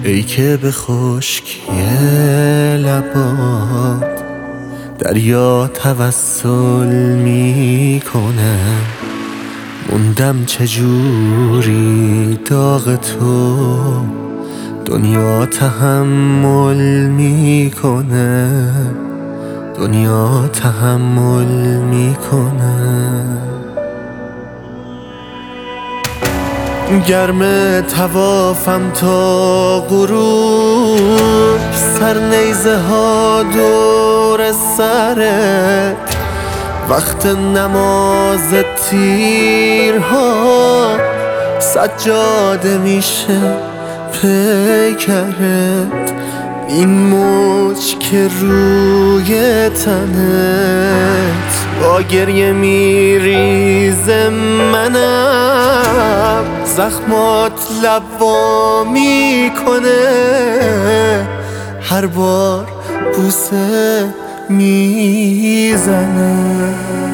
ای که به خشکی لبات دریا توسل میکنه، موندم چجوری داغ تو دنیا تحمل میکنه، دنیا تحمل میکنه. گرم توافم تا غروب، سر نیزه ها دور سرت، وقت نماز تیرها سجاده میشه پیکرت، این موج که روی تنت با گریه میریزه، منم زخمات لوا میکنه، هر بار بوسه میزنه.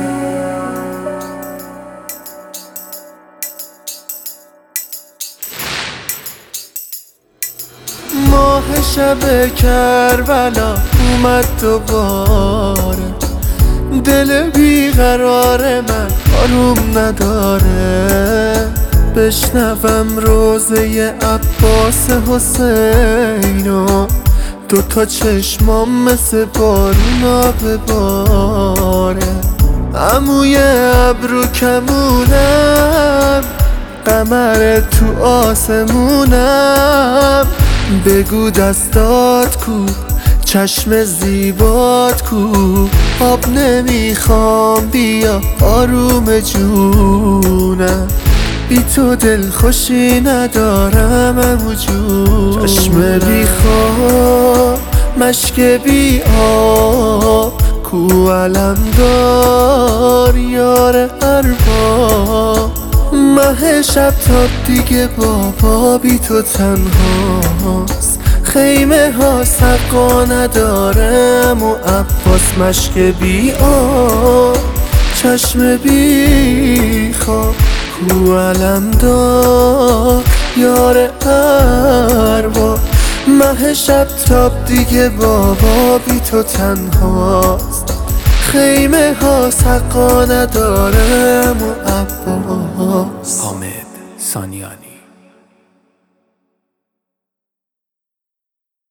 ماه شب کربلا اومد دوباره، دل بیقرار من آروم نداره، بشنوم روزه عباس حسینو، دوتا چشمام مثل بارونا بباره، عموی ابرو کمونم، قمر تو آسمونم، بگو دستات کو، چشم زیبات کو، آب نمیخوام بیا آروم جونم، بی تو دل خوشی ندارم عمو جون. چشم بی خواب مشک بی آب، کو علمدار یار ارباب، مه شب تا دیگه بابا بی تو تنهاست، خیمه ها سقا ندارم و عباس مشک بی آب، چشم بی خواب، کو علمدار یار ارباب، مه شب تاب دیگه بابا بی تو تنهاست، خیمه ها سقا ندارم و عباس. حامد سانیان.